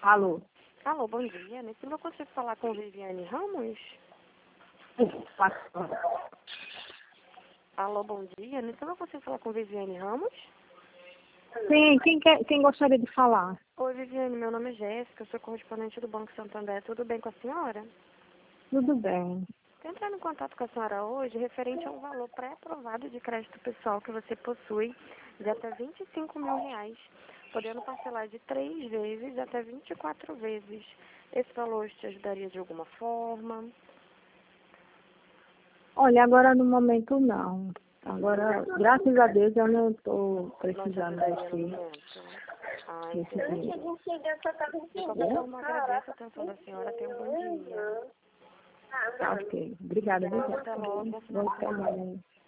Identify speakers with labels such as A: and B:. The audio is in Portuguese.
A: Alô?
B: Alô, bom dia. Nesse eu consigo falar com Viviane Ramos? Alô, bom dia. Nesse eu consigo falar com Viviane Ramos?
A: Sim, quem gostaria de falar?
B: Oi, Viviane, meu nome é Jéssica, eu sou correspondente do Banco Santander. Tudo bem com a senhora?
A: Tudo bem.
B: Estou entrando em contato com a senhora hoje referente a um valor pré-aprovado de crédito pessoal que você possui de até R$ 25.000, podendo parcelar de 3 vezes até 24 vezes. Esse valor te ajudaria de alguma forma?
A: Olha, agora no momento não. Agora, graças a Deus, eu não estou
B: Não te
A: precisando
B: ajudaria no
A: desse
B: momento? Ah,
A: desse
B: entendi.
A: dinheiro.
B: De qualquer forma, agradeço a atenção da senhora. Tenha um bom dia.
A: Tá, ok. Obrigada,
B: Obrigada,
A: viu?
B: até logo. Bom final
A: Bom
B: de semana.
A: trabalho.